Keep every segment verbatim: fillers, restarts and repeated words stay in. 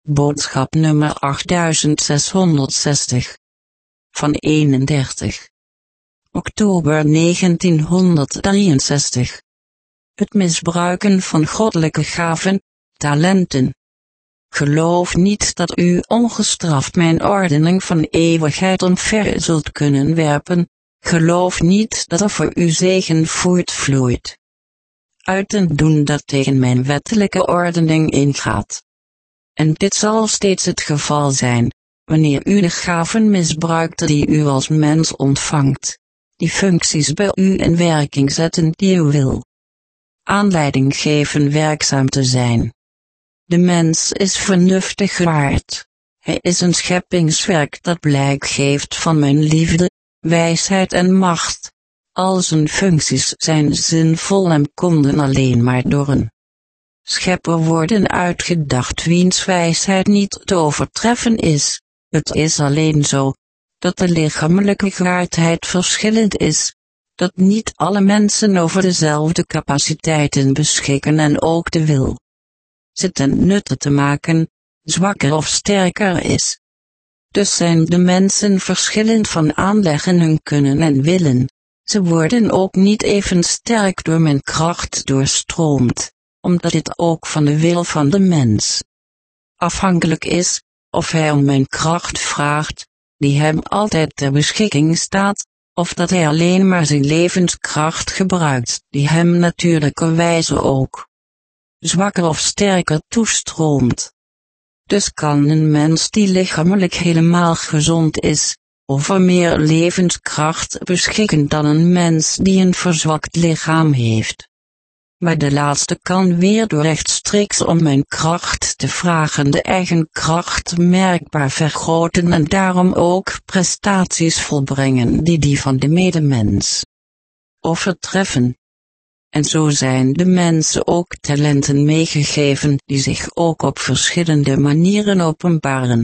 Boodschap nummer achtzeshonderdzestig. Van eenendertig oktober negentienhonderddrieënzestig. Het misbruiken van goddelijke gaven, talenten. Geloof niet dat u ongestraft mijn ordening van eeuwigheid omver zult kunnen werpen. Geloof niet dat er voor u zegen voortvloeit uit een doen dat tegen mijn wettelijke ordening ingaat. En dit zal steeds het geval zijn, wanneer u de gaven misbruikt die u als mens ontvangt, die functies bij u in werking zetten die u wil aanleiding geven werkzaam te zijn. De mens is vernuftig gewaard. Hij is een scheppingswerk dat blijk geeft van mijn liefde, wijsheid en macht. Al zijn functies zijn zinvol en konden alleen maar door een schepper worden uitgedacht wiens wijsheid niet te overtreffen is. Het is alleen zo, dat de lichamelijke geaardheid verschillend is, dat niet alle mensen over dezelfde capaciteiten beschikken en ook de wil ze ten nutte te maken, zwakker of sterker is. Dus zijn de mensen verschillend van aanleg in hun kunnen en willen. Ze worden ook niet even sterk door mijn kracht doorstroomd, omdat dit ook van de wil van de mens afhankelijk is, of hij om mijn kracht vraagt, die hem altijd ter beschikking staat, of dat hij alleen maar zijn levenskracht gebruikt, die hem natuurlijkerwijze ook zwakker of sterker toestroomt. Dus kan een mens die lichamelijk helemaal gezond is, over meer levenskracht beschikken dan een mens die een verzwakt lichaam heeft. Maar de laatste kan weer door rechtstreeks om mijn kracht te vragen de eigen kracht merkbaar vergroten en daarom ook prestaties volbrengen die die van de medemens overtreffen. En zo zijn de mensen ook talenten meegegeven die zich ook op verschillende manieren openbaren.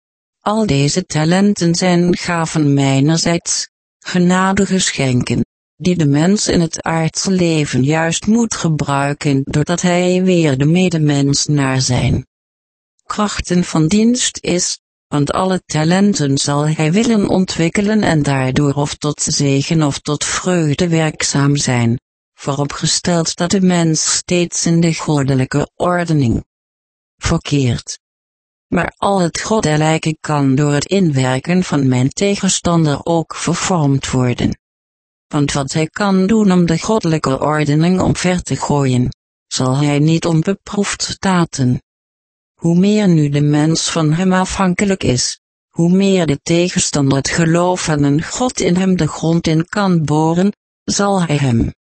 Al deze talenten zijn gaven mijnerzijds, genadegeschenken, die de mens in het aardse leven juist moet gebruiken doordat hij weer de medemens naar zijn krachten van dienst is, want alle talenten zal hij willen ontwikkelen en daardoor of tot zegen of tot vreugde werkzaam zijn, vooropgesteld dat de mens steeds in de goddelijke ordening verkeert. Maar al het goddelijke kan door het inwerken van mijn tegenstander ook vervormd worden. Want wat hij kan doen om de goddelijke ordening omver te gooien, zal hij niet onbeproefd staten. Hoe meer nu de mens van hem afhankelijk is, hoe meer de tegenstander het geloof aan een God in hem de grond in kan boren, zal hij hem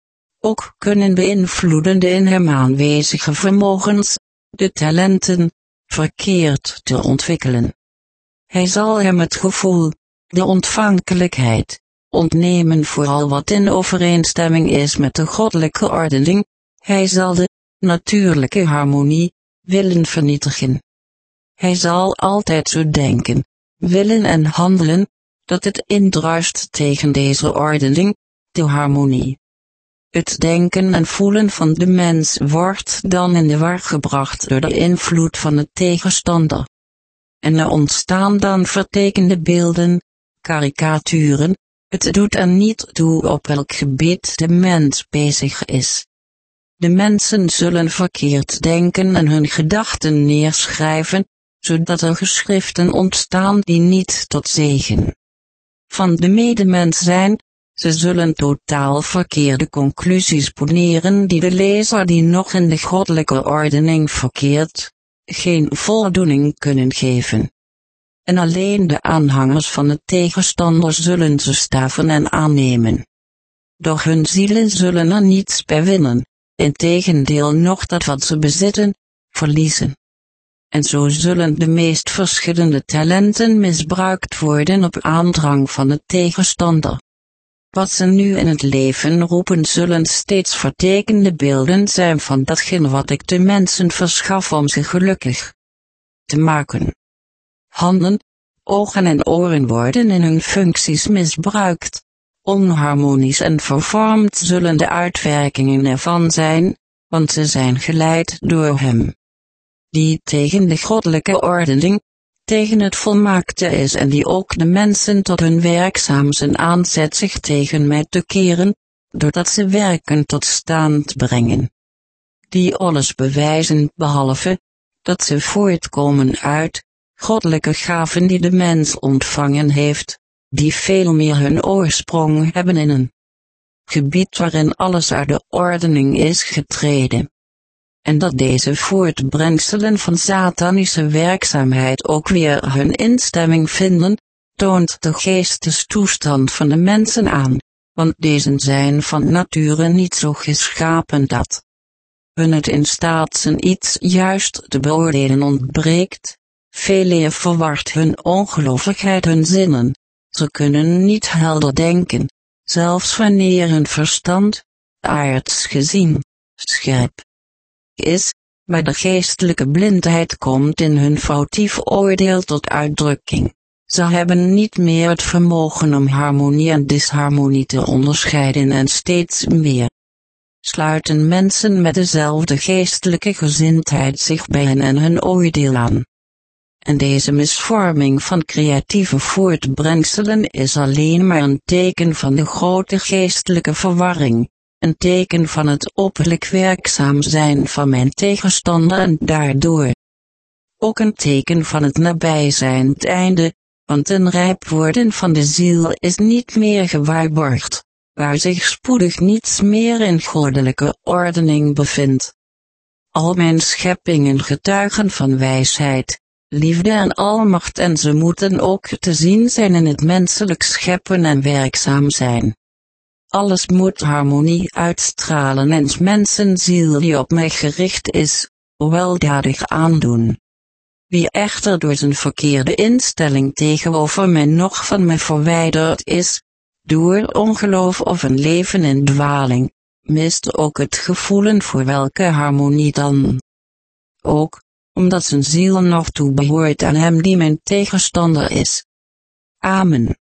ook kunnen beïnvloeden de in hem aanwezige vermogens, de talenten, verkeerd te ontwikkelen. Hij zal hem het gevoel, de ontvankelijkheid, ontnemen voor al wat in overeenstemming is met de goddelijke ordening. Hij zal de natuurlijke harmonie willen vernietigen. Hij zal altijd zo denken, willen en handelen, dat het indruist tegen deze ordening, de harmonie. Het denken en voelen van de mens wordt dan in de war gebracht door de invloed van de tegenstander. En er ontstaan dan vertekende beelden, karikaturen. Het doet er niet toe op welk gebied de mens bezig is. De mensen zullen verkeerd denken en hun gedachten neerschrijven, zodat er geschriften ontstaan die niet tot zegen van de medemens zijn. Ze zullen totaal verkeerde conclusies poneren die de lezer die nog in de goddelijke ordening verkeert, geen voldoening kunnen geven. En alleen de aanhangers van de tegenstander zullen ze staven en aannemen. Doch hun zielen zullen er niets bij winnen, integendeel nog dat wat ze bezitten, verliezen. En zo zullen de meest verschillende talenten misbruikt worden op aandrang van de tegenstander. Wat ze nu in het leven roepen zullen steeds vertekende beelden zijn van datgene wat ik de mensen verschaf om ze gelukkig te maken. Handen, ogen en oren worden in hun functies misbruikt, onharmonisch en vervormd zullen de uitwerkingen ervan zijn, want ze zijn geleid door hem. die tegen de goddelijke ordening, tegen het volmaakte is en die ook de mensen tot hun werkzaamheden aanzet zich tegen mij te keren, doordat ze werken tot stand brengen. Die alles bewijzen behalve, dat ze voortkomen uit, goddelijke gaven die de mens ontvangen heeft, die veel meer hun oorsprong hebben in een gebied waarin alles uit de ordening is getreden. En dat deze voortbrengselen van satanische werkzaamheid ook weer hun instemming vinden, toont de geestestoestand van de mensen aan, want deze zijn van nature niet zo geschapen dat hun het in staat zijn iets juist te beoordelen ontbreekt, veeleer verwart hun ongelooflijkheid hun zinnen, ze kunnen niet helder denken, zelfs wanneer hun verstand, aards gezien, scherp is, maar de geestelijke blindheid komt in hun foutief oordeel tot uitdrukking. Ze hebben niet meer het vermogen om harmonie en disharmonie te onderscheiden en steeds meer sluiten mensen met dezelfde geestelijke gezindheid zich bij hen en hun oordeel aan. En deze misvorming van creatieve voortbrengselen is alleen maar een teken van de grote geestelijke verwarring, een teken van het openlijk werkzaam zijn van mijn tegenstander en daardoor ook een teken van het nabijzijnd einde, want een rijp worden van de ziel is niet meer gewaarborgd, waar zich spoedig niets meer in goddelijke ordening bevindt. Al mijn scheppingen getuigen van wijsheid, liefde en almacht en ze moeten ook te zien zijn in het menselijk scheppen en werkzaam zijn. Alles moet harmonie uitstralen en mensenziel die op mij gericht is, weldadig aandoen. Wie echter door zijn verkeerde instelling tegenover mij nog van mij verwijderd is, door ongeloof of een leven in dwaling, mist ook het gevoelen voor welke harmonie dan ook, omdat zijn ziel nog toebehoort aan hem die mijn tegenstander is. Amen.